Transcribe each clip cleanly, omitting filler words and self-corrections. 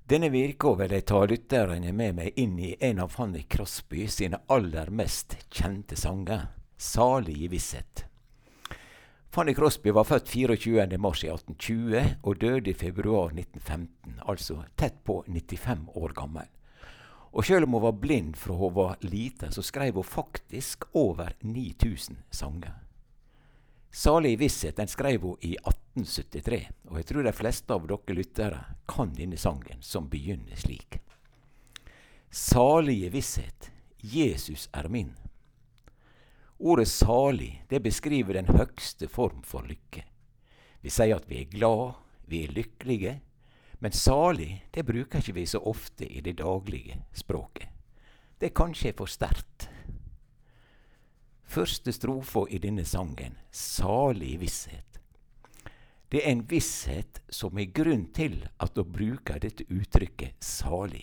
Denne virka vil jeg ta lytterne med meg inn i en av Fanny Crosby sine aller mest kjente sanger, Salig i visshet. Fanny Crosby var født 24. mars i 1820 og døde i februar 1915, altså tett på 95 år gammel. Og selv om hun var blind fra hun var liten, så skrev hun faktisk over 9000 sanger. Salig i visshet, den skrev hun i 1873, og jeg tror de fleste av dere lyttere kan denne sangen, som begynner slik. Salig i visshet, Jesus er min. Ordet salig, det beskriver den høgste form for lykke. Vi sier at vi er glad, vi er lykkelige, men salig, det bruker ikke vi så ofte i det daglige språket. Det kanskje er for sterkt. Første strofa i denne sangen, salig visshet. Det er en visshet som er grunn til at å bruke dette uttrykket salig.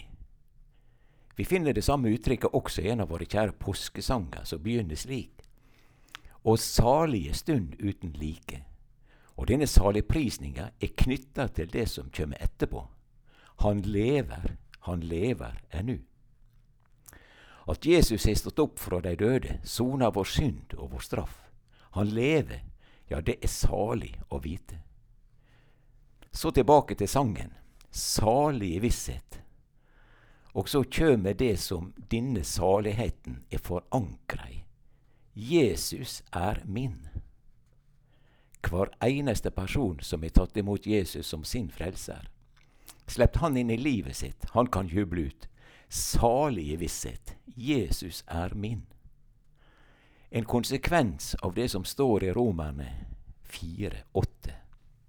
Vi finner det samme uttrykket også i en av våre kjære påskesanger, som begynner slik. Og salige stund uten like. Og denne saligprisninga er knyttet til det som kommer etterpå. Han lever ennu. At Jesus har stått opp fra de døde, soner vår synd og vår straff. Han lever, ja, det er salig å vite. Så tilbake til sangen, salig i visshet. Og så kommer det som denne saligheten er forankret i. Jesus er min. Hver eneste person som har tatt imot Jesus som sin frelser, slepp han inn i livet sitt, han kan juble ut. Salig i visshet, Jesus er min. En konsekvens av det som står i Romerne 4:8.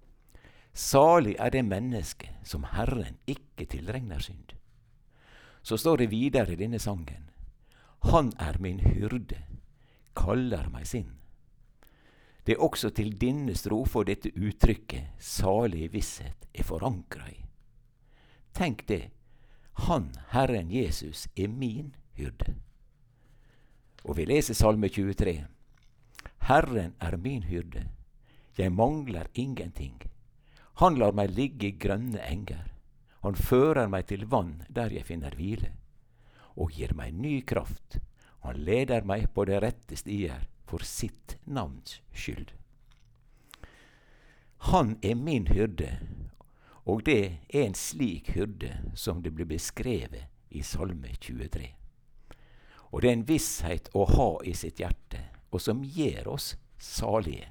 Salig er det menneske som Herren ikke tilregner synd. Så står det videre i denne sangen. Han er min hyrde, kaller meg sin. Det er også til denne strofe og dette uttrykket, salig i visshet, er forankret i. Tenk det. Han, Herren Jesus, er min hyrde. Og vi leser Salme 23. Herren er min hyrde, jeg mangler ingenting. Han lar meg ligge i grønne enger. Han fører meg til vann der jeg finner hvile, og gir meg ny kraft. Han leder meg på det rette stier for sitt navns skyld. Han er min hyrde, og det er en slik hyrde som det blir beskrevet i Salme 23. Og det er en visshet å ha i sitt hjerte, og som gjør oss salige.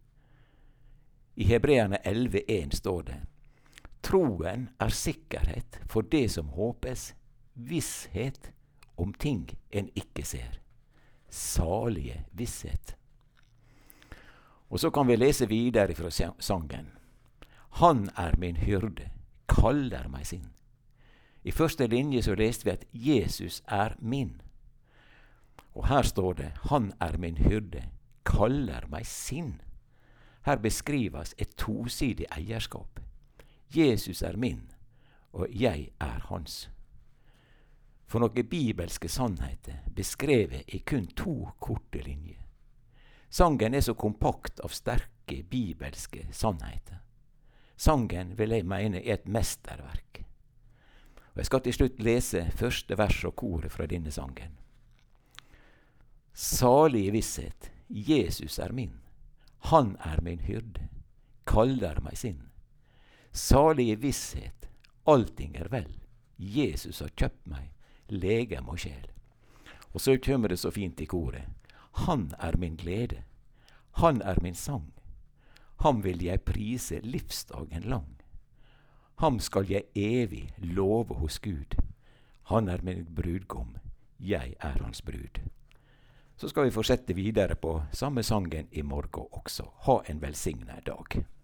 I Hebreerne 11:1 står det, troen er sikkerhet for det som håpes, visshet om ting en ikke ser. Salige visshet. Og så kan vi lese videre fra sangen. Han er min hyrde, kaller meg sin. I første linje så leste vi at Jesus er min. Og her står det, han er min hyrde, kaller meg sin. Her beskrives et tosidig eierskap. Jesus er min, og jeg er hans. For noen bibelske sannheter beskrevet i kun 2 korte linjer. Sangen er så kompakt av sterke bibelske sannheter. Sangen vil jeg mene er et mesterverk. Og jeg skal til slutt lese første vers og koret fra denne sangen. Salig i visshet, Jesus er min. Han er min hyrde, kaller meg sin. Salig i visshet, allting er vel. Jesus har kjøpt meg, legem og sjel. Og så kommer det så fint i koret. Han er min glede, han er min sang. Ham vil jeg prise livsdagen lang. Ham skal jeg evig love hos Gud. Han er min brudgom, jeg er hans brud. Så skal vi fortsette videre på samme sangen i morgen også. Ha en velsignet dag.